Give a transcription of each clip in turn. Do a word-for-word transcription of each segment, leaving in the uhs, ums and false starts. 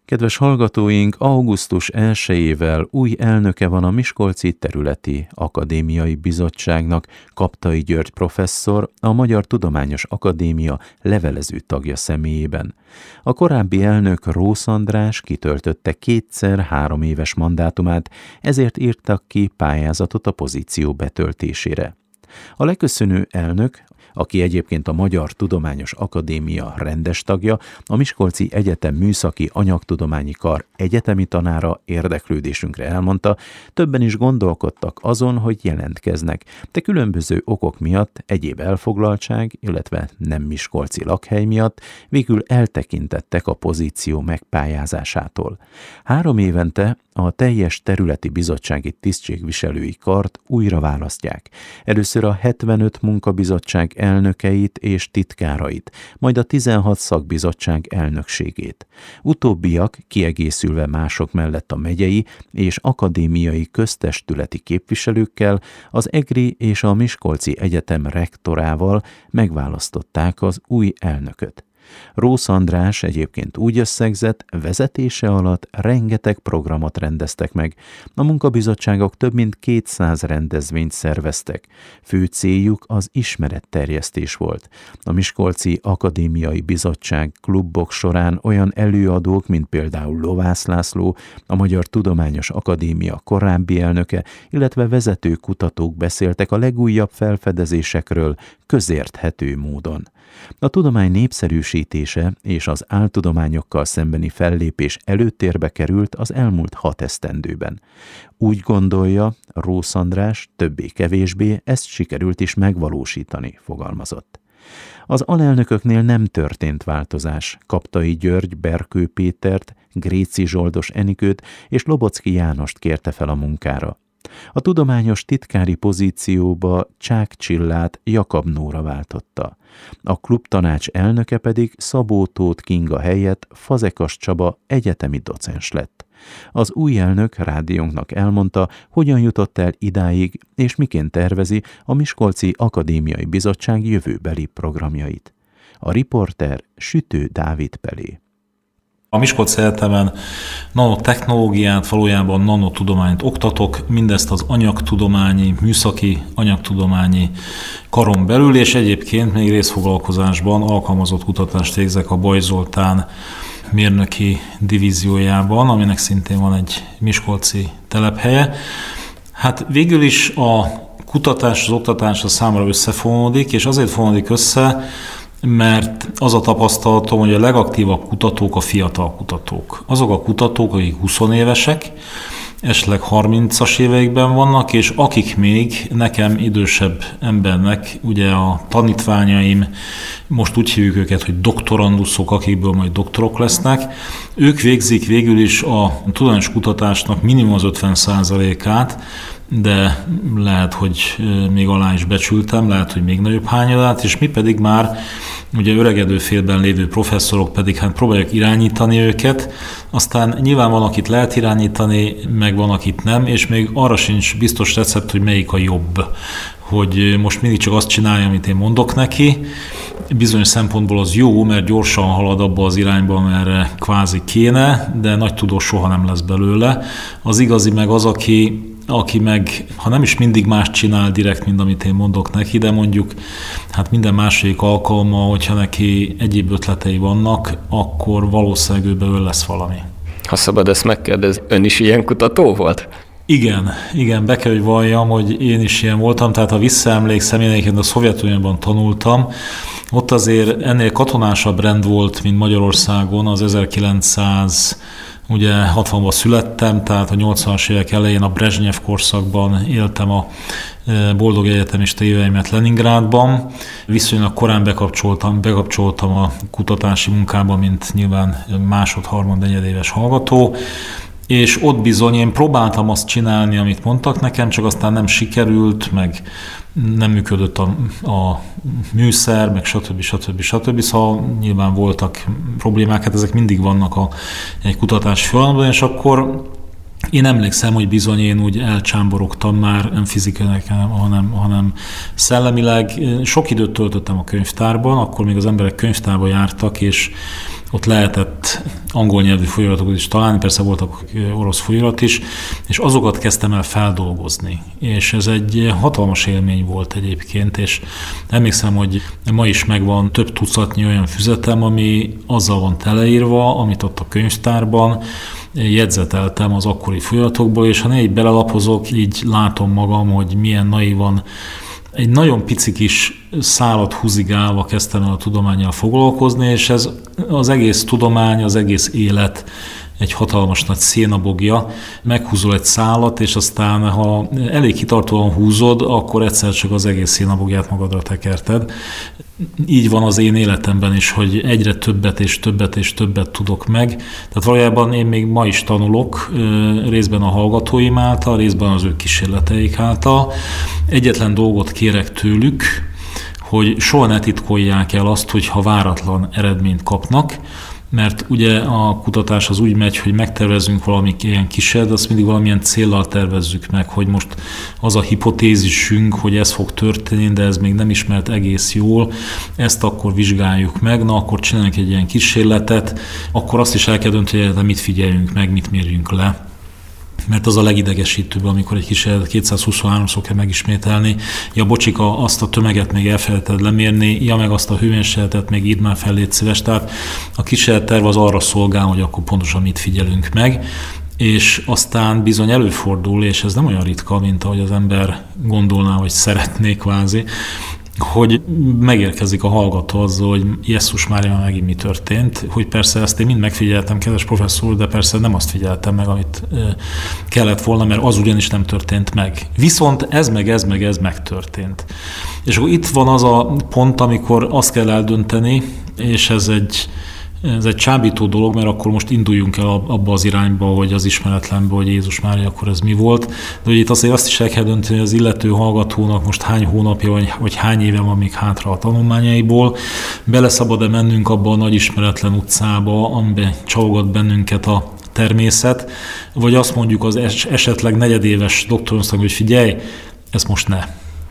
Kedves hallgatóink, augusztus elsejével új elnöke van a Miskolci Területi Akadémiai Bizottságnak, Kaptai György professzor, a Magyar Tudományos Akadémia levelező tagja személyében. A korábbi elnök, Rósz András kitöltötte kétszer három éves mandátumát, ezért írtak ki pályázatot a pozíció betöltésére. A leköszönő elnök, aki egyébként a Magyar Tudományos Akadémia rendes tagja, a Miskolci Egyetem Műszaki Anyagtudományi Kar egyetemi tanára, érdeklődésünkre elmondta, többen is gondolkodtak azon, hogy jelentkeznek, de különböző okok miatt, egyéb elfoglaltság, illetve nem miskolci lakhely miatt végül eltekintettek a pozíció megpályázásától. Három évente a teljes területi bizottsági tisztségviselői kart újra választják. Először a hetvenöt munkabizottság elnökeit és titkárait, majd a tizenhat szakbizottság elnökségét. Utóbbiak kiegészülve mások mellett a megyei és akadémiai köztestületi képviselőkkel, az EGRI és a Miskolci Egyetem rektorával megválasztották az új elnököt. Rósz András egyébként úgy összegzett, vezetése alatt rengeteg programot rendeztek meg. A munkabizottságok több mint kétszáz rendezvényt szerveztek. Fő céljuk az ismeretterjesztés volt. A Miskolci Akadémiai Bizottság klubok során olyan előadók, mint például Lovász László, a Magyar Tudományos Akadémia korábbi elnöke, illetve vezető kutatók beszéltek a legújabb felfedezésekről közérthető módon. A tudomány népszerűsítése és az áltudományokkal szembeni fellépés előtérbe került az elmúlt hat esztendőben. Úgy gondolja, Rósz András többé-kevésbé ezt sikerült is megvalósítani, fogalmazott. Az alelnököknél nem történt változás. Kaptai György Berkő Pétert, Gréci Zsoldos Enikőt és Lobocki Jánost kérte fel a munkára. A tudományos titkári pozícióba Csák Csillát Jakab Nóra váltotta. A klubtanács elnöke pedig Szabó Tóth Kinga helyett Fazekas Csaba egyetemi docens lett. Az új elnök rádiónknak elmondta, hogyan jutott el idáig, és miként tervezi a Miskolci Akadémiai Bizottság jövőbeli programjait. A riporter Sütő Dávid Pelé. A Miskolci Egyetemen nanotechnológiát, valójában nanotudományt oktatok, mindezt az anyagtudományi, műszaki anyagtudományi karon belül, és egyébként még részfoglalkozásban alkalmazott kutatást végzek a Bajs Zoltán mérnöki divíziójában, aminek szintén van egy miskolci telephelye. Hát végül is a kutatás, az oktatás a számra összefonódik, és azért fonódik össze, mert az a tapasztalatom, hogy a legaktívabb kutatók a fiatal kutatók. Azok a kutatók, akik húsz évesek, esetleg harmincas éveikben vannak, és akik még nekem idősebb embernek, ugye a tanítványaim, most úgy hívjuk őket, hogy doktoranduszok, akikből majd doktorok lesznek, ők végzik végül is a tudományos kutatásnak minimum az ötven százalékát, de lehet, hogy még alá is becsültem, lehet, hogy még nagyobb hányadát, és mi pedig már ugye öregedő félben lévő professzorok pedig hát próbáljuk irányítani őket, aztán nyilván van, akit lehet irányítani, meg van, akit nem, és még arra sincs biztos recept, hogy melyik a jobb, hogy most mindig csak azt csinálja, amit én mondok neki. Bizonyos szempontból az jó, mert gyorsan halad abba az irányba, amerre kvázi kéne, de nagy tudós soha nem lesz belőle. Az igazi meg az, aki aki meg, ha nem is mindig más csinál direkt, mint amit én mondok neki, de mondjuk hát minden második alkalommal, hogyha neki egyéb ötletei vannak, akkor valószínűleg ő belőle lesz valami. Ha szabad ezt megkérdezni, ön is ilyen kutató volt? Igen, igen, be kell, hogy valljam, hogy én is ilyen voltam, tehát ha visszaemlékszem, én egyébként a Szovjetunióban tanultam, ott azért ennél katonásabb rend volt, mint Magyarországon, az ezerkilencszáz Ugye hatvanban születtem, tehát a nyolcvanas évek elején a Brezsnyev korszakban éltem a boldog egyetemista éveimet Leningrádban. Viszonylag korán bekapcsoltam, bekapcsoltam a kutatási munkába, mint nyilván másod, harmad, negyedéves hallgató, és ott bizony én próbáltam azt csinálni, amit mondtak nekem, csak aztán nem sikerült, meg nem működött a, a műszer, meg stb. stb. stb. Szóval nyilván voltak problémák, hát ezek mindig vannak a, egy kutatási folyamatban, és akkor én emlékszem, hogy bizony én úgy elcsámborogtam már, nem fizikailag, hanem, hanem szellemileg. Sok időt töltöttem a könyvtárban, akkor még az emberek könyvtárba jártak, és ott lehetett angol nyelvű folyóiratokat is találni, persze voltak orosz folyóirat is, és azokat kezdtem el feldolgozni. És ez egy hatalmas élmény volt egyébként, és emlékszem, hogy ma is megvan több tucatnyi olyan füzetem, ami azzal van teleírva, amit ott a könyvtárban jegyzeteltem az akkori folyóiratokból, és ha ne így belelapozok, így látom magam, hogy milyen naívan egy nagyon pici kis szálat húzigálva kezdtem el a tudománnyal foglalkozni, és ez az egész tudomány, az egész élet egy hatalmas nagy szénabogja, meghúzol egy szálat, és aztán, ha elég kitartóan húzod, akkor egyszer csak az egész szénabogját magadra tekerted. Így van az én életemben is, hogy egyre többet és többet és többet tudok meg. Tehát valójában én még ma is tanulok, részben a hallgatóim által, részben az ő kísérleteik által. Egyetlen dolgot kérek tőlük, hogy soha ne titkolják el azt, hogy ha váratlan eredményt kapnak, mert ugye a kutatás az úgy megy, hogy megtervezünk valami ilyen kísérlet, azt mindig valamilyen céllal tervezzük meg, hogy most az a hipotézisünk, hogy ez fog történni, de ez még nem ismert egész jól, ezt akkor vizsgáljuk meg, na akkor csináljuk egy ilyen kísérletet, akkor azt is el kell dönteni, hogy mit figyeljünk meg, mit mérjünk le. Mert az a legidegesítőbb, amikor egy kísérletet kétszázhuszonháromszor kell megismételni, ja bocsika, azt a tömeget még elfelejted lemérni, ja meg azt a hőmérsékletet még írd már fel, légy szíves. Tehát a kísérletterv az arra szolgál, hogy akkor pontosan mit figyelünk meg, és aztán bizony előfordul, és ez nem olyan ritka, mint ahogy az ember gondolná, hogy szeretné kvázi, hogy megérkezik a hallgató azzal, hogy Jesszus Mária, megint mi történt, hogy persze ezt én mind megfigyeltem, kedves professzor, de persze nem azt figyeltem meg, amit kellett volna, mert az ugyanis nem történt meg. Viszont ez meg ez meg ez megtörtént. És akkor itt van az a pont, amikor azt kell eldönteni, és ez egy Ez egy csábító dolog, mert akkor most induljunk el abba az irányba, hogy az ismeretlenbe, hogy Jézus Mária, akkor ez mi volt. De hogy itt azért azt is el kell dönteni, hogy az illető hallgatónak most hány hónapja, vagy, vagy hány éve van még hátra a tanulmányaiból. Bele szabad-e mennünk abba a nagy ismeretlen utcába, amiben csalogat bennünket a természet, vagy azt mondjuk az es- esetleg negyedéves doktorunknak, hogy figyelj, ezt most ne.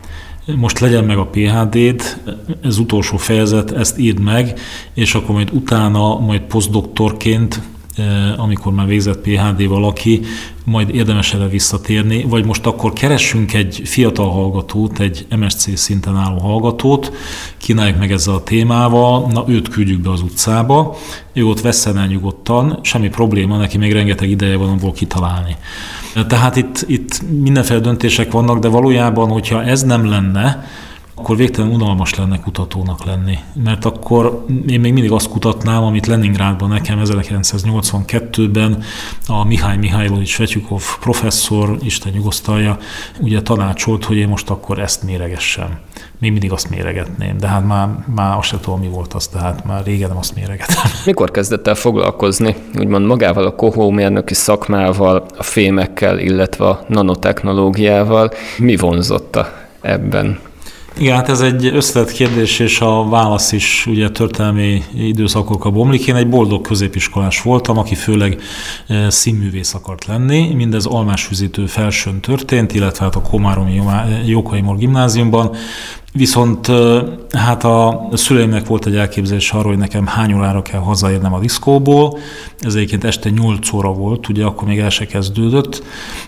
Most legyen meg a pé há dé-d, ez utolsó fejezet, ezt írd meg, és akkor majd utána, majd posztdoktorként, amikor már végzett pé há dé valaki, majd érdemes erre visszatérni, vagy most akkor keressünk egy fiatal hallgatót, egy em es cé szinten álló hallgatót, kínáljuk meg ezzel a témával, na őt küldjük be az utcába, ő ott vesszen el nyugodtan, semmi probléma, neki még rengeteg ideje van abból kitalálni. Tehát itt, itt mindenféle döntések vannak, de valójában, hogyha ez nem lenne, akkor végtelen unalmas lenne kutatónak lenni. Mert akkor én még mindig azt kutatnám, amit Leningrádban nekem ezerkilencszáznyolcvankettőben a Mihály Mihálylovics Fetyukov professzor, Isten nyugosztalja, ugye tanácsolt, hogy én most akkor ezt méregessem. Még mindig azt méregetném, de hát már, már azt sem tudom, mi volt az, tehát már régen nem azt méregetem. Mikor kezdett el foglalkozni, úgymond magával a kohómérnöki szakmával, a fémekkel, illetve a nanotechnológiával? Mi vonzotta ebben? Igen, hát ez egy összetett kérdés, és a válasz is ugye történelmi időszakokra bomlik. Én egy boldog középiskolás voltam, aki főleg színművész akart lenni. Mindez Almásfüzitő Felsőn történt, illetve hát a Komáromi Jókai Mór gimnáziumban. Viszont hát a szüleimnek volt egy elképzelés arról, hogy nekem hány órára kell hazaérnem a diszkóból. Ez egyébként este nyolc óra volt, ugye akkor még el se kezdődött,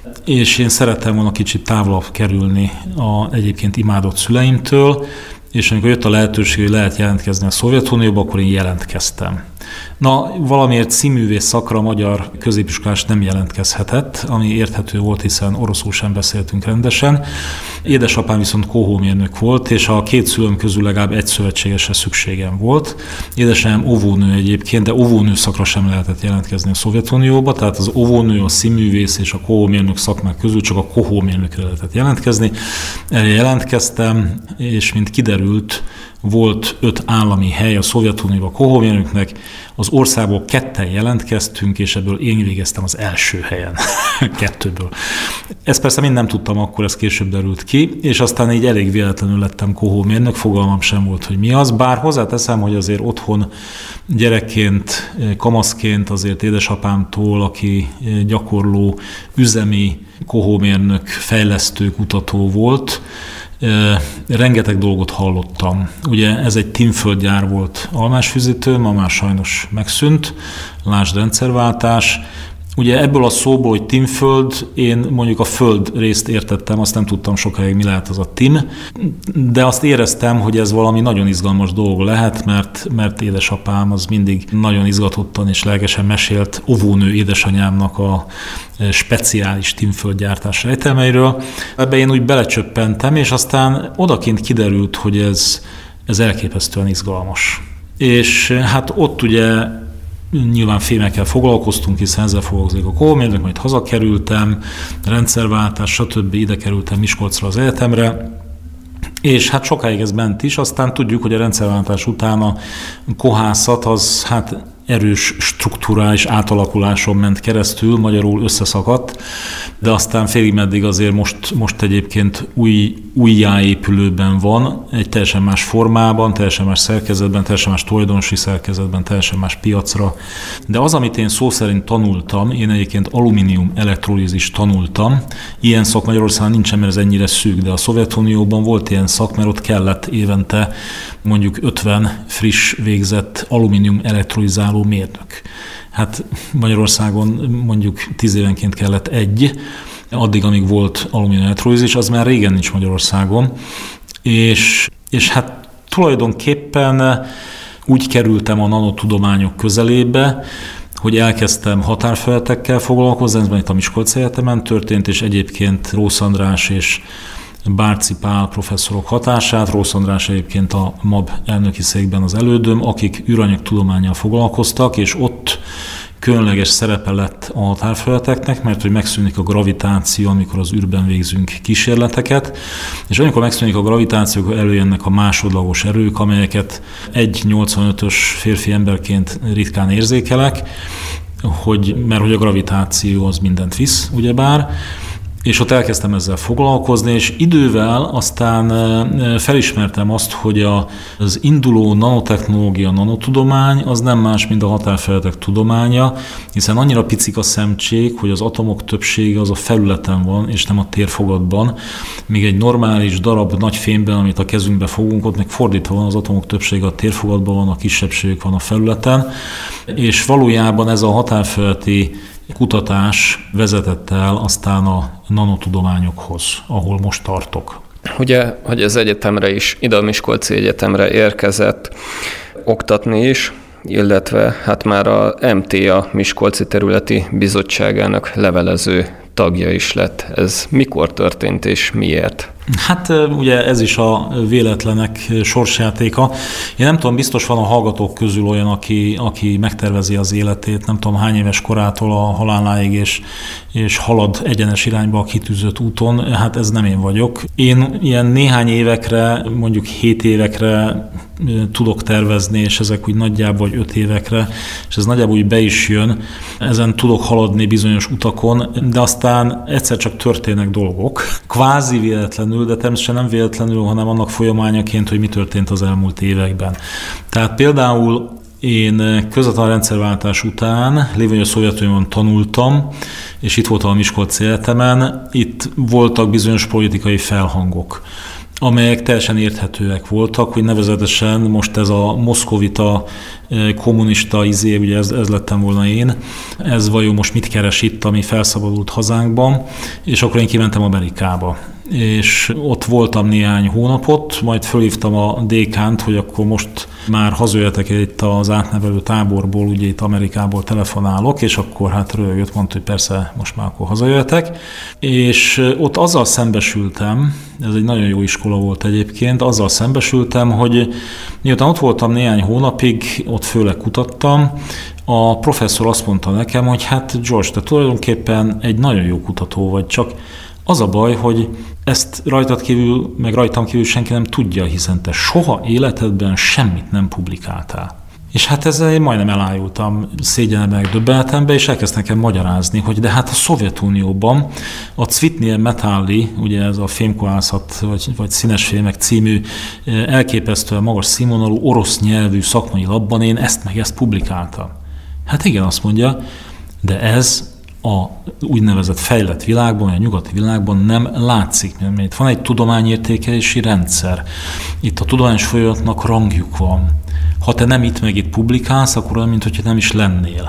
és én szerettem volna kicsit távolabb kerülni a egyébként imádott szüleimtől, és amikor jött a lehetőség, hogy lehet jelentkezni a Szovjetunióba, akkor én jelentkeztem. Na, valamiért színművész szakra magyar középiskolás nem jelentkezhetett, ami érthető volt, hiszen oroszul sem beszéltünk rendesen. Édesapám viszont kohómérnök volt, és a két szülőm közül legalább egy szövetségesre szükségem volt. Édesanyám óvónő egyébként, de óvónő szakra sem lehetett jelentkezni a Szovjetunióba, tehát az óvónő, a színművész és a kohómérnök szakmák közül csak a kohómérnökre lehetett jelentkezni. Erre jelentkeztem, és mint kiderült, volt öt állami hely a Szovjetunióban kohómérnöknek, az országból ketten jelentkeztünk, és ebből én végeztem az első helyen, kettőből. Ezt persze mind nem tudtam akkor, ez később derült ki, és aztán így elég véletlenül lettem kohómérnök, fogalmam sem volt, hogy mi az, bár hozzáteszem, hogy azért otthon gyerekként, kamaszként azért édesapámtól, aki gyakorló üzemi kohómérnök, fejlesztő, kutató volt, rengeteg dolgot hallottam. Ugye ez egy tinföldgyár volt Almásfüzitő, ma már sajnos megszűnt, lásd rendszerváltás. Ugye ebből a szóból, hogy tinföld, én mondjuk a föld részt értettem, azt nem tudtam sokáig, mi lehet az a tin, de azt éreztem, hogy ez valami nagyon izgalmas dolog lehet, mert, mert édesapám az mindig nagyon izgatottan és lelkesen mesélt óvónő édesanyámnak a speciális tinföldgyártás rejtelmeiről. Ebbe én úgy belecsöppentem, és aztán odakint kiderült, hogy ez, ez elképesztően izgalmas. És hát ott ugye nyilván fémekkel foglalkoztunk, hiszen ezzel foglalkozik a kohómérnök, majd hazakerültem, rendszerváltás, stb. Ide kerültem Miskolcra az egyetemre, és hát sokáig ez ment is, aztán tudjuk, hogy a rendszerváltás után a kohászat az hát erős strukturális átalakuláson ment keresztül, magyarul összeszakadt, de aztán félig meddig azért most, most egyébként új, újjáépülőben van, egy teljesen más formában, teljesen más szerkezetben, teljesen más tulajdonosi szerkezetben, teljesen más piacra. De az, amit én szó szerint tanultam, én egyébként alumínium elektrolízist tanultam, ilyen szak Magyarországon nincsen, mert ez ennyire szűk, de a Szovjetunióban volt ilyen szak, mert ott kellett évente mondjuk ötven friss végzett alumínium elektrolizáló mérnök. Hát Magyarországon mondjuk tíz évenként kellett egy, addig, amíg volt alumínium elektrolízis, az már régen nincs Magyarországon. És, és hát tulajdonképpen úgy kerültem a nanotudományok közelébe, hogy elkezdtem határfeletekkel foglalkozni, ez itt a Miskolci Egyetemen történt, és egyébként Rósz András és Bárci Pál professzorok hatását, Rósz András egyébként a MAB elnöki székben az elődöm, akik űranyagtudománnyal foglalkoztak, és ott különleges szerepe lett a határfeleteknek, mert hogy megszűnik a gravitáció, amikor az űrben végzünk kísérleteket, és amikor megszűnik a gravitáció, akkor előjönnek a másodlagos erők, amelyeket egy nyolcvanötös férfi emberként ritkán érzékelek, hogy, mert hogy a gravitáció az mindent visz, ugyebár, és ott elkezdtem ezzel foglalkozni, és idővel aztán felismertem azt, hogy az induló nanotechnológia, nanotudomány az nem más, mint a határfeletek tudománya, hiszen annyira picik a szemcsék, hogy az atomok többsége az a felületen van, és nem a térfogatban. Míg egy normális darab nagy fémben, amit a kezünkbe fogunk, ott meg fordítva van, az atomok többsége a térfogatban van, a kisebbségük van a felületen, és valójában ez a határfeleti kutatás vezetett el aztán a nanotudományokhoz, ahol most tartok. Ugye, hogy az egyetemre is, ide a Miskolci Egyetemre érkezett oktatni is, illetve hát már a em té á Miskolci Területi Bizottságának levelező tagja is lett. Ez mikor történt és miért? Hát ugye ez is a véletlenek sorsjátéka. Én nem tudom, biztos van a hallgatók közül olyan, aki, aki megtervezi az életét, nem tudom hány éves korától a haláláig, és, és halad egyenes irányba a kitűzött úton. Hát ez nem én vagyok. Én ilyen néhány évekre, mondjuk hét évekre tudok tervezni, és ezek úgy nagyjából vagy öt évekre, és ez nagyjából úgy be is jön. Ezen tudok haladni bizonyos utakon, de aztán egyszer csak történnek dolgok. Kvázi véletlenül, de természetesen nem véletlenül, hanem annak folyamányaként, hogy mi történt az elmúlt években. Tehát például én közvetlen rendszerváltás után, lévén a Szovjetunióban tanultam, és itt voltam a Miskolci Egyetemen, itt voltak bizonyos politikai felhangok, amelyek teljesen érthetőek voltak, hogy nevezetesen most ez a moszkovita kommunista izé, ugye ez, ez lettem volna én, ez vajon most mit keres itt, ami felszabadult hazánkban, és akkor én kimentem Amerikába. És ott voltam néhány hónapot, majd fölhívtam a dékánt, hogy akkor most már hazajöhetek itt az átnevelő táborból, ugye itt Amerikából telefonálok, és akkor hát röhögött, mondta, hogy persze most már akkor hazajöhetek. És ott azzal szembesültem, ez egy nagyon jó iskola volt egyébként, azzal szembesültem, hogy miután ott voltam néhány hónapig, ott főleg kutattam, a professzor azt mondta nekem, hogy hát George, te tulajdonképpen egy nagyon jó kutató vagy, csak az a baj, hogy ezt rajtad kívül, meg rajtam kívül senki nem tudja, hiszen te soha életedben semmit nem publikáltál. És hát ezzel én majdnem elájultam, szégyenembe, meg döbbenetembe, és elkezd nekem magyarázni, hogy de hát a Szovjetunióban a Cvitnie Metalli, ugye ez a fémkohászat, vagy, vagy színes fémek című elképesztően magas színvonalú orosz nyelvű szakmai labban én ezt meg ezt publikáltam. Hát igen, azt mondja, de ez a úgynevezett fejlett világban, a nyugati világban nem látszik. Mert itt van egy tudományértékelési rendszer. Itt a tudományos folyamatnak rangjuk van. Ha te nem itt meg itt publikálsz, akkor olyan, mintha nem is lennél.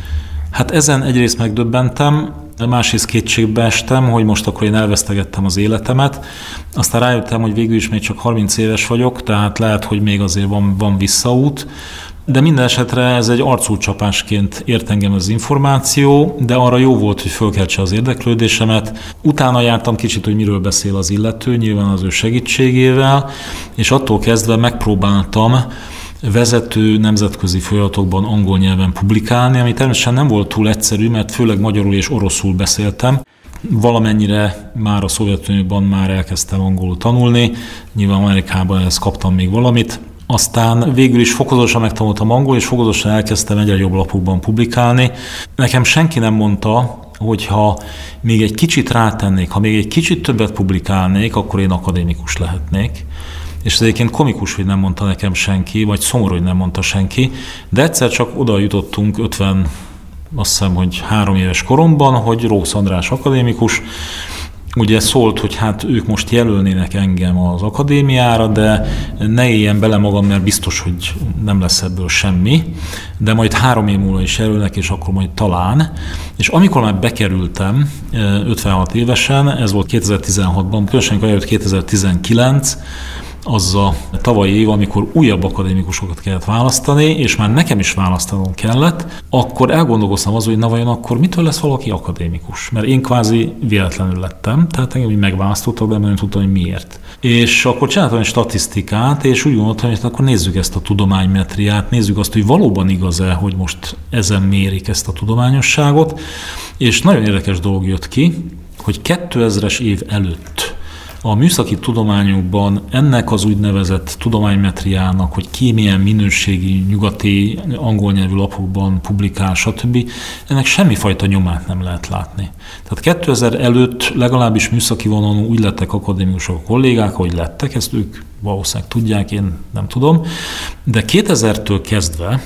Hát ezen egyrészt megdöbbentem, másrészt kétségbe estem, hogy most akkor én elvesztegettem az életemet. Aztán rájöttem, hogy végül is még csak harminc éves vagyok, tehát lehet, hogy még azért van, van visszaút. De minden esetre ez egy arcúcsapásként ért engem az információ, de arra jó volt, hogy fölkeltse az érdeklődésemet. Utána jártam kicsit, hogy miről beszél az illető, nyilván az ő segítségével, és attól kezdve megpróbáltam vezető nemzetközi folyamatokban angol nyelven publikálni, ami természetesen nem volt túl egyszerű, mert főleg magyarul és oroszul beszéltem. Valamennyire már a Szovjetunióban már elkezdtem angolul tanulni, nyilván Amerikában ezt kaptam még valamit. Aztán végül is fokozatosan megtanultam angol, és fokozatosan elkezdtem egyre jobb lapokban publikálni. Nekem senki nem mondta, hogy ha még egy kicsit rátennék, ha még egy kicsit többet publikálnék, akkor én akadémikus lehetnék. És ez egyébként komikus, hogy nem mondta nekem senki, vagy szomorú, hogy nem mondta senki, de egyszer csak oda jutottunk ötven, azt hiszem, hogy három éves koromban, hogy Rósz András akadémikus, ugye szólt, hogy hát ők most jelölnének engem az akadémiára, de ne éljen bele magam, mert biztos, hogy nem lesz ebből semmi, de majd három év múlva is jelölnek, és akkor majd talán. És amikor már bekerültem ötvenhat évesen, ez volt kétezer-tizenhatban, különösen eljött kétezer-tizenkilenc, az a tavalyi év, amikor újabb akadémikusokat kellett választani, és már nekem is választanom kellett, akkor elgondolkoztam azon, hogy na vajon akkor mitől lesz valaki akadémikus? Mert én kvázi véletlenül lettem, tehát engem így megválasztottak, de nem tudtam, hogy miért. És akkor csináltam egy statisztikát, és úgy gondoltam, hogy akkor nézzük ezt a tudománymetriát, nézzük azt, hogy valóban igaz-e, hogy most ezen mérik ezt a tudományosságot, és nagyon érdekes dolog jött ki, hogy kétezres év előtt a műszaki tudományokban ennek az úgynevezett tudománymetriának, hogy ki milyen minőségi nyugati angol nyelvű lapokban publikál, stb., ennek semmifajta nyomát nem lehet látni. Tehát kétezer előtt legalábbis műszaki vonalon úgy lettek akadémikusok a kollégák, hogy lettek, ezt ők valószínűleg tudják, én nem tudom, de kétezertől kezdve,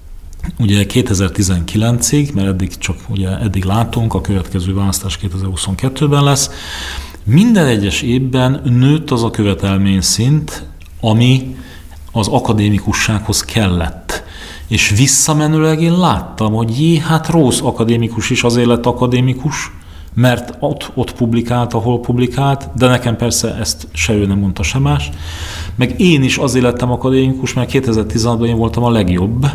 ugye kétezer-tizenkilencig, mert eddig csak ugye eddig látunk, a következő választás kétezer-huszonkettőben lesz, minden egyes évben nőtt az a követelményszint, ami az akadémikussághoz kellett. És visszamenőleg én láttam, hogy jé, hát Rósz akadémikus is azért lett akadémikus, mert ott, ott publikált, ahol publikált, de nekem persze ezt se ő nem mondta, se más. Meg én is azért lettem akadémikus, mert kétezer-tizenhatban én voltam a legjobb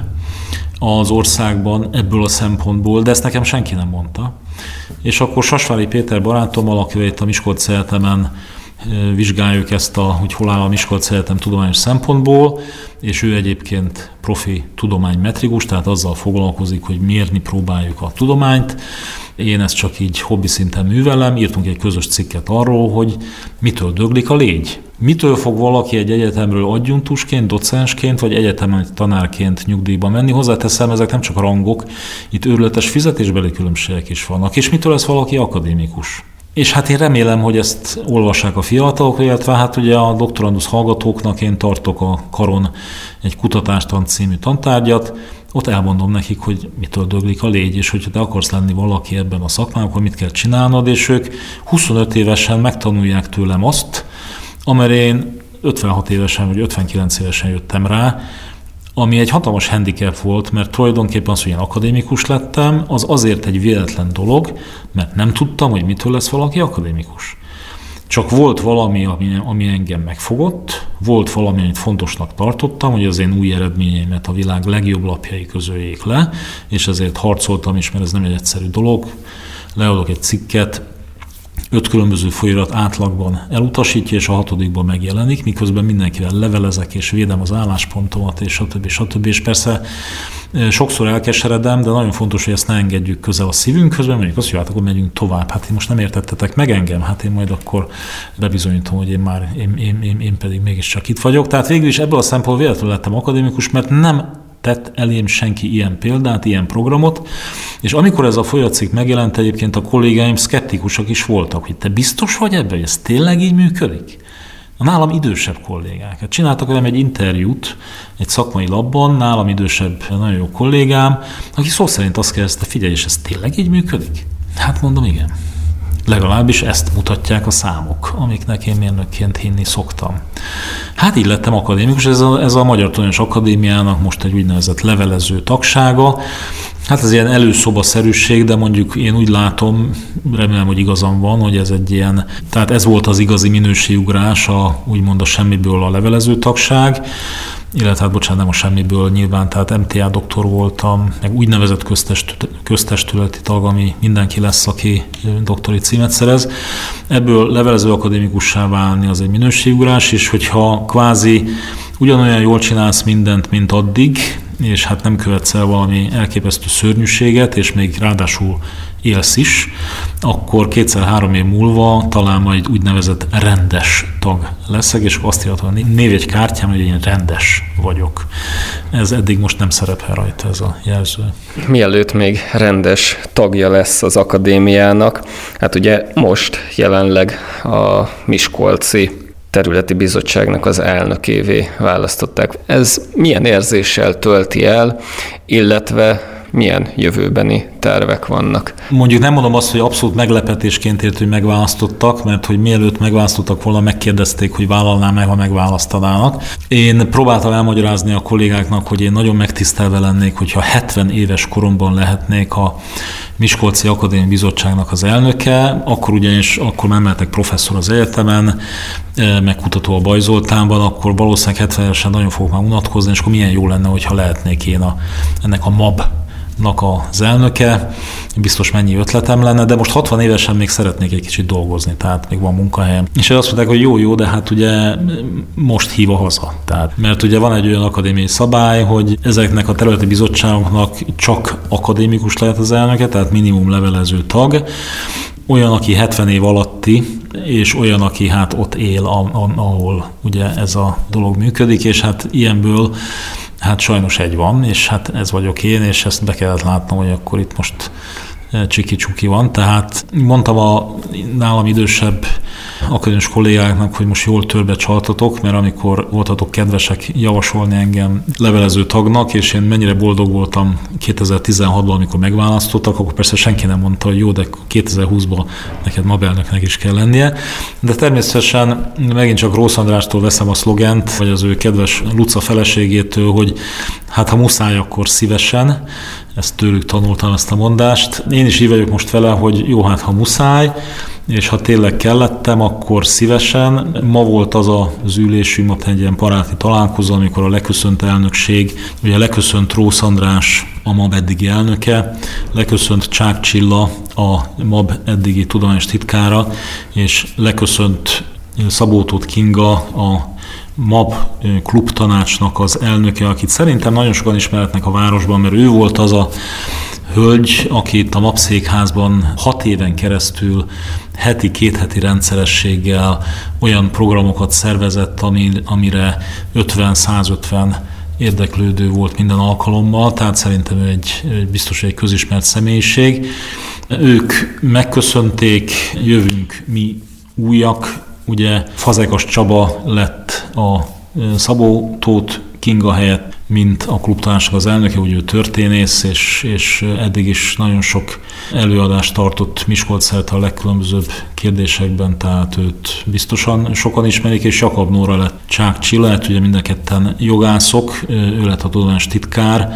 az országban ebből a szempontból, de ezt nekem senki nem mondta. És akkor Sasvári Péter barátommal, akivel itt a Miskolci Egyetemen vizsgáljuk ezt, a, hogy hol áll a Miskolci Egyetem tudományos szempontból, és ő egyébként profi tudománymetrikus, tehát azzal foglalkozik, hogy mérni próbáljuk a tudományt. Én ezt csak így hobbi szinten művelem, írtunk egy közös cikket arról, hogy mitől döglik a légy. Mitől fog valaki egy egyetemről adjunktusként, docensként, vagy egyetemen tanárként nyugdíjba menni? Hozzáteszem, ezek nem csak rangok, itt őrületes fizetésbeli különbségek is vannak. És mitől lesz valaki akadémikus? És hát én remélem, hogy ezt olvassák a fiatalok, illetve hát ugye a doktorandusz hallgatóknak én tartok a karon egy kutatástan című tantárgyat, ott elmondom nekik, hogy mitől döglik a légy, és hogyha te akarsz lenni valaki ebben a szakmában, akkor mit kell csinálnod, és ők huszonöt évesen megtanulják tőlem azt, amire én ötvenhat évesen vagy ötvenkilenc évesen jöttem rá, ami egy hatalmas handicap volt, mert tulajdonképpen az, hogy én akadémikus lettem, az azért egy véletlen dolog, mert nem tudtam, hogy mitől lesz valaki akadémikus. Csak volt valami, ami, ami engem megfogott, volt valami, amit fontosnak tartottam, hogy az én új eredményeimet a világ legjobb lapjai közöljék le, és ezért harcoltam is, mert ez nem egy egyszerű dolog. Leadok egy cikket, öt különböző folyirat átlagban elutasítja, és a hatodikban megjelenik, miközben mindenkivel levelezek, és védem az álláspontomat, és stb. stb. És persze sokszor elkeseredem, de nagyon fontos, hogy ezt ne engedjük közel a szívünkhöz, mert mondjuk azt, hogy hát akkor megyünk tovább. Hát én most nem értettetek meg engem, hát én majd akkor bebizonyítom, hogy én már, én, én, én, én pedig mégiscsak itt vagyok. Tehát végül is ebből a szempontból véletlenül lettem akadémikus, mert nem tett elém senki ilyen példát, ilyen programot, és amikor ez a folyacikk megjelent, egyébként a kollégáim szkeptikusak is voltak, hogy te biztos vagy ebben, hogy ez tényleg így működik? A nálam idősebb kollégák. Hát csináltak velem egy interjút egy szakmai labban, nálam idősebb, nagyon jó kollégám, aki szó szerint azt kérdezte, figyelj, és ez tényleg így működik? Hát mondom, igen. Legalábbis ezt mutatják a számok, amiknek én mérnökként hinni szoktam. Hát így lettem akadémikus, ez a, ez a Magyar Tudományos Akadémiának most egy úgynevezett levelező tagsága. Hát ez ilyen előszobaszerűség, de mondjuk én úgy látom, remélem, hogy igazam van, hogy ez egy ilyen, tehát ez volt az igazi minőségugrás, a, úgymond a semmiből a levelező tagság, illetve hát bocsánat, nem a semmiből nyilván, tehát em té á doktor voltam, meg úgynevezett köztest, köztestületi tag, ami mindenki lesz, aki doktori címet szerez. Ebből levelező akadémikussá válni az egy minőségugrás, és hogyha kvázi ugyanolyan jól csinálsz mindent, mint addig, és hát nem követsz el valami elképesztő szörnyűséget, és még ráadásul élsz is, akkor kétszer-három év múlva talán majd úgynevezett rendes tag leszek, és azt írhatom a névjegykártyám, hogy én rendes vagyok. Ez eddig most nem szerepel rajta, ez a jelző. Mielőtt még rendes tagja lesz az akadémiának, hát ugye most jelenleg a Miskolci Területi Bizottságnak az elnökévé választották. Ez milyen érzéssel tölti el, illetve milyen jövőbeni tervek vannak? Mondjuk nem mondom azt, hogy abszolút meglepetésként ért, hogy megválasztottak, mert hogy mielőtt megválasztottak volna, megkérdezték, hogy vállalnám meg, ha megválasztanának. Én próbáltam elmagyarázni a kollégáknak, hogy én nagyon megtisztelve lennék, hogyha hetven éves koromban lehetnék a Miskolci Akadémiai Bizottságnak az elnöke, akkor ugyanis akkor már mehetek professzor az egyetemen, meg kutató a Bajzoltánban, akkor valószínűleg hetven évesen nagyon fogok már unatkozni, és akkor milyen jó lenne, hogyha lehetnék én a, ennek a mabnak az elnöke. Biztos mennyi ötletem lenne, de most hatvan évesen még szeretnék egy kicsit dolgozni, tehát még van munkahelyem. És azt mondták, hogy jó, jó, de hát ugye most hív a haza. Tehát, mert ugye van egy olyan akadémiai szabály, hogy ezeknek a területi bizottságoknak csak akadémikus lehet az elnöke, tehát minimum levelező tag, olyan, aki hetven év alatti, és olyan, aki hát ott él, ahol ugye ez a dolog működik, és hát ilyenből hát sajnos egy van, és hát ez vagyok én, és ezt be kellett látnom, hogy akkor itt most csiki-csuki van. Tehát mondtam a nálam idősebb akadémikus kollégáknak, hogy most jól törbe csaltatok, mert amikor voltatok kedvesek javasolni engem levelező tagnak, és én mennyire boldog voltam kétezer-tizenhatban, amikor megválasztottak, akkor persze senki nem mondta, hogy jó, de kétezer-húszban neked mabelnöknek is kell lennie. De természetesen megint csak Rósz Andrástól veszem a szlogent, vagy az ő kedves Luca feleségétől, hogy hát ha muszáj, akkor szívesen. Ezt tőlük tanultam, ezt a mondást. Én is így vagyok most vele, hogy jó, hát ha muszáj, és ha tényleg kellettem, akkor szívesen. Ma volt az az ülésünk, egy ilyen baráti találkozó, amikor a leköszönt elnökség, ugye leköszönt Rósz András, a MAB eddigi elnöke, leköszönt Csák Csilla, a MAB eddigi tudományos titkára, és leköszönt Szabó Tóth Kinga, a MAB klubtanácsnak az elnöke, akit szerintem nagyon sokan ismerhetnek a városban, mert ő volt az a hölgy, aki itt a MAB székházban hat éven keresztül heti, két heti rendszerességgel olyan programokat szervezett, amire ötven-százötven érdeklődő volt minden alkalommal, tehát szerintem ő egy, biztos egy közismert személyiség. Ők megköszönték, jövünk mi újak, ugye Fazekas Csaba lett a Szabó Tóth Kinga helyett, mint a klubtanácsnak az elnöke, ugye ő történész, és, és eddig is nagyon sok előadást tartott Miskolc-szerte a legkülönbözőbb kérdésekben, tehát őt biztosan sokan ismerik, és Jakab Nóra lett Csák Csilla, hát ugye mind a ketten jogászok, ő lett a tudományos titkár,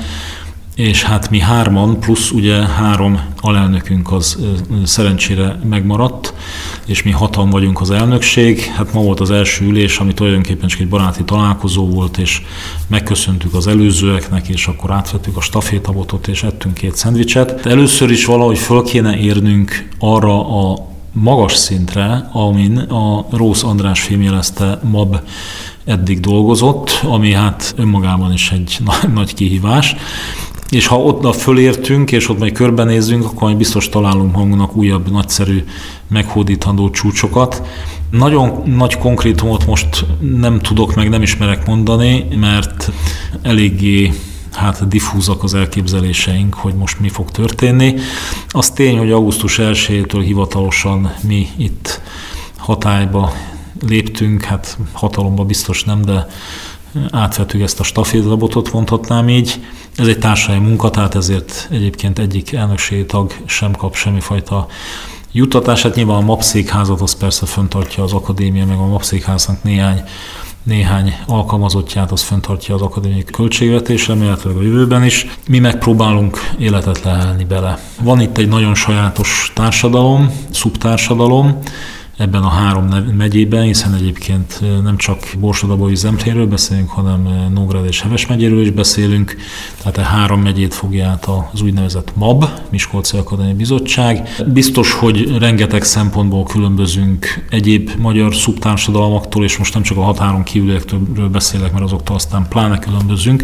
és hát mi hárman, plusz ugye három alelnökünk az szerencsére megmaradt, és mi hatan vagyunk az elnökség. Hát ma volt az első ülés, ami tulajdonképpen csak egy baráti találkozó volt, és megköszöntük az előzőeknek, és akkor átvettük a stafétabotot, és ettünk két szendvicset. Először is valahogy föl kéne érnünk arra a magas szintre, amin a Rósz András fémjelezte MAB eddig dolgozott, ami hát önmagában is egy nagy kihívás. És ha ott fölértünk, és ott majd körbenézzünk, akkor majd biztos találunk magunknak újabb, nagyszerű, meghódítandó csúcsokat. Nagyon nagy konkrétumot most nem tudok, meg nem ismerek mondani, mert eléggé hát diffúzak az elképzeléseink, hogy most mi fog történni. Az tény, hogy augusztus elsejétől hivatalosan mi itt hatályba léptünk, hát hatalomba biztos nem, de átvettük ezt a stafétabotot, mondhatnám így. Ez egy társadalmi munka, tehát ezért egyébként egyik elnökségi tag sem kap semmifajta juttatását. Nyilván a MAP-székházat az persze fenntartja az akadémia, meg a MAP-székháznak néhány, néhány alkalmazottját, az fenntartja az akadémiai költségvetés, remélhetőleg a jövőben is. Mi megpróbálunk életet lehelni bele. Van itt egy nagyon sajátos társadalom, szubtársadalom, ebben a három megyében, hiszen egyébként nem csak Borsod-Abaúj-Zemplénről beszélünk, hanem Nógrád és Heves megyéről is beszélünk, tehát a három megyét fogja át az úgynevezett MAB, Miskolci Akadémiai Bizottság. Biztos, hogy rengeteg szempontból különbözünk egyéb magyar szubtársadalmaktól, és most nem csak a határon kívüliekről beszélek, mert azoktól aztán pláne különbözünk,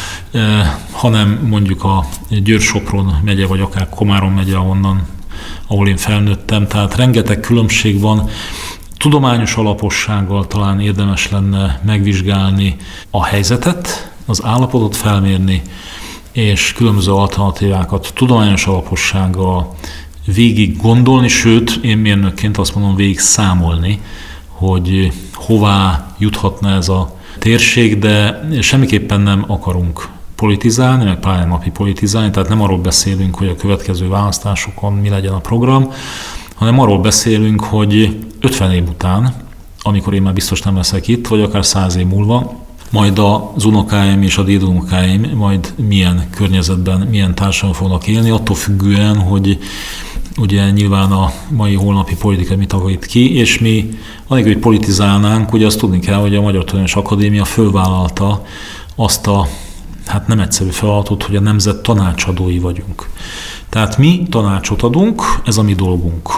hanem mondjuk a Győr-Sopron megye, vagy akár Komárom megye, ahonnan ahol én felnőttem, tehát rengeteg különbség van. Tudományos alapossággal talán érdemes lenne megvizsgálni a helyzetet, az állapotot felmérni, és különböző alternatívákat tudományos alapossággal végig gondolni, sőt, én mérnökként azt mondom, végig számolni, hogy hová juthatna ez a térség, de semmiképpen nem akarunk politizálni, meg pláne napi politizálni, tehát nem arról beszélünk, hogy a következő választásokon mi legyen a program, hanem arról beszélünk, hogy ötven év után, amikor én már biztos nem leszek itt, vagy akár száz év múlva, majd az unokáim és a dédunokáim majd milyen környezetben, milyen társadalomban fognak élni, attól függően, hogy ugye nyilván a mai holnapi politika mit takarít ki, és mi, anélkül, hogy politizálnánk, ugye azt tudni kell, hogy a Magyar Tudományos Akadémia fölvállalta azt a hát nem egyszerű feladatot, hogy a nemzet tanácsadói vagyunk. Tehát mi tanácsot adunk, ez a mi dolgunk.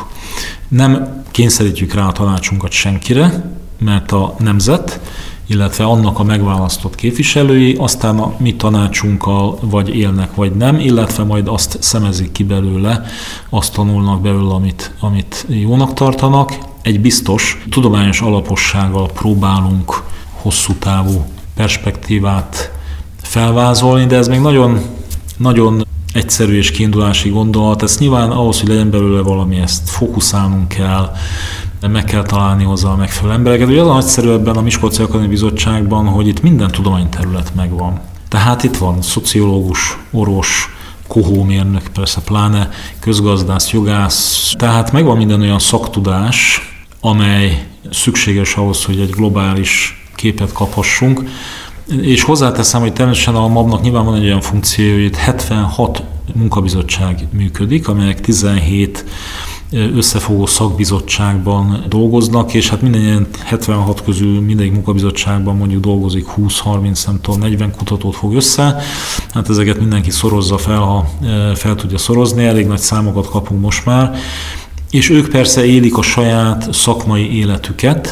Nem kényszerítjük rá a tanácsunkat senkire, mert a nemzet, illetve annak a megválasztott képviselői aztán a mi tanácsunkkal vagy élnek, vagy nem, illetve majd azt szemezik ki belőle, azt tanulnak belőle, amit, amit jónak tartanak. Egy biztos, tudományos alapossággal próbálunk hosszú távú perspektívát felvázolni, de ez még nagyon, nagyon egyszerű és kiindulási gondolat. Ez nyilván ahhoz, hogy legyen belőle valami, ezt fókuszálnunk kell, meg kell találni hozzá a megfelelő embereket. Ugye az a nagyszerű ebben a Miskolci Akadémiai Bizottságban, hogy itt minden tudományterület megvan. Tehát itt van szociológus, orvos, kohómérnök, persze pláne közgazdász, jogász. Tehát megvan minden olyan szaktudás, amely szükséges ahhoz, hogy egy globális képet kaphassunk. És hozzáteszem, hogy természetesen a MAB-nak nyilván van egy olyan funkció, hogy itt hetvenhat munkabizottság működik, amelyek tizenhét összefogó szakbizottságban dolgoznak, és hát minden ilyen hetvenhat közül mindegyik munkabizottságban mondjuk dolgozik húsz-harminc, nem tudom, negyven kutatót fog össze. Hát ezeket mindenki szorozza fel, ha fel tudja szorozni, elég nagy számokat kapunk most már. És ők persze élik a saját szakmai életüket,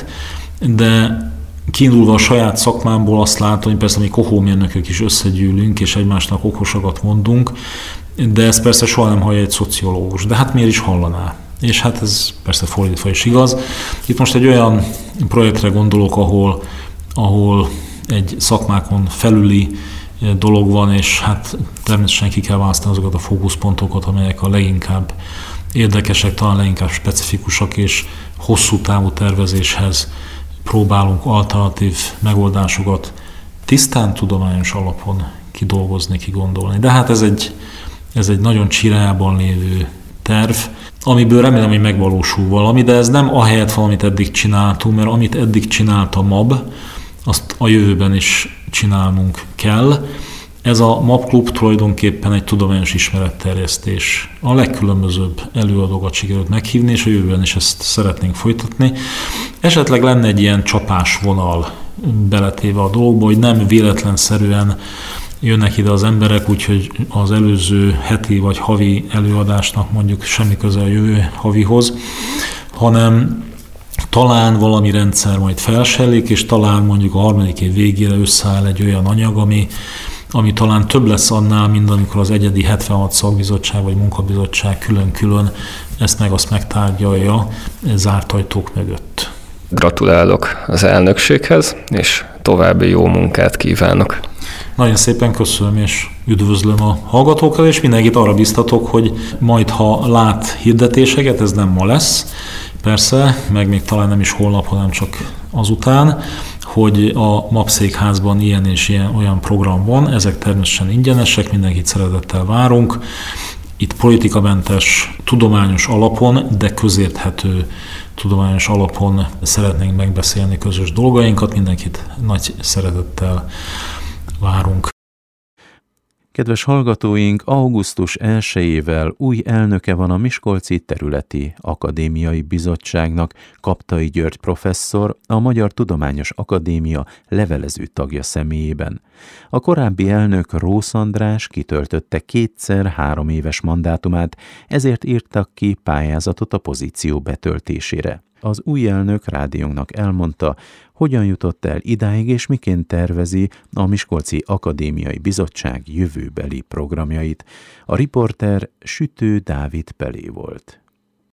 de kiindulva a saját szakmámból azt látom, hogy persze mi kohómérnökök is összegyűlünk, és egymásnak okosakat mondunk, de ezt persze soha nem hallja egy szociológus. De hát miért is hallaná? És hát ez persze fordítva is igaz. Itt most egy olyan projektre gondolok, ahol, ahol egy szakmákon felüli dolog van, és hát természetesen ki kell választani azokat a fókuszpontokat, amelyek a leginkább érdekesek, talán leginkább specifikusak, és hosszú távú tervezéshez próbálunk alternatív megoldásokat tisztán tudományos alapon kidolgozni, kigondolni. De hát ez egy, ez egy nagyon csirájában lévő terv, amiből remélem, hogy megvalósul valami, de ez nem ahelyett van, amit eddig csináltunk, mert amit eddig csinált a MAB, azt a jövőben is csinálnunk kell. Ez a MAB klub tulajdonképpen egy tudományos ismeretterjesztés. A legkülönbözőbb előadókat sikerült meghívni, és a jövőben is ezt szeretnénk folytatni. Esetleg lenne egy ilyen csapásvonal beletéve a dolgba, hogy nem véletlenszerűen jönnek ide az emberek, úgyhogy az előző heti vagy havi előadásnak mondjuk semmi köze a jövő havihoz, hanem talán valami rendszer majd felsellik, és talán mondjuk a harmadik év végére összeáll egy olyan anyag, ami, ami talán több lesz annál, mint amikor az egyedi hetvenhat szakbizottság vagy munkabizottság külön-külön ezt meg azt megtárgyalja zárt ajtók mögött. Gratulálok az elnökséghez, és további jó munkát kívánok. Nagyon szépen köszönöm, és üdvözlöm a hallgatókat, és mindenkit arra biztatok, hogy majd, ha lát hirdetéseket, ez nem ma lesz, persze, meg még talán nem is holnap, hanem csak azután, hogy a MAP-székházban ilyen és ilyen olyan program van, ezek természetesen ingyenesek, mindenkit szeretettel várunk. Itt politikamentes, tudományos alapon, de közérthető tudományos alapon szeretnénk megbeszélni közös dolgainkat, mindenkit nagy szeretettel várunk. Kedves hallgatóink, augusztus elsejével új elnöke van a Miskolci Területi Akadémiai Bizottságnak, Kaptai György professzor, a Magyar Tudományos Akadémia levelező tagja személyében. A korábbi elnök Rósz András kitöltötte kétszer három éves mandátumát, ezért írtak ki pályázatot a pozíció betöltésére. Az új elnök rádiónknak elmondta, hogyan jutott el idáig és miként tervezi a Miskolci Akadémiai Bizottság jövőbeli programjait. A riporter Sütő Dávid Pelé volt.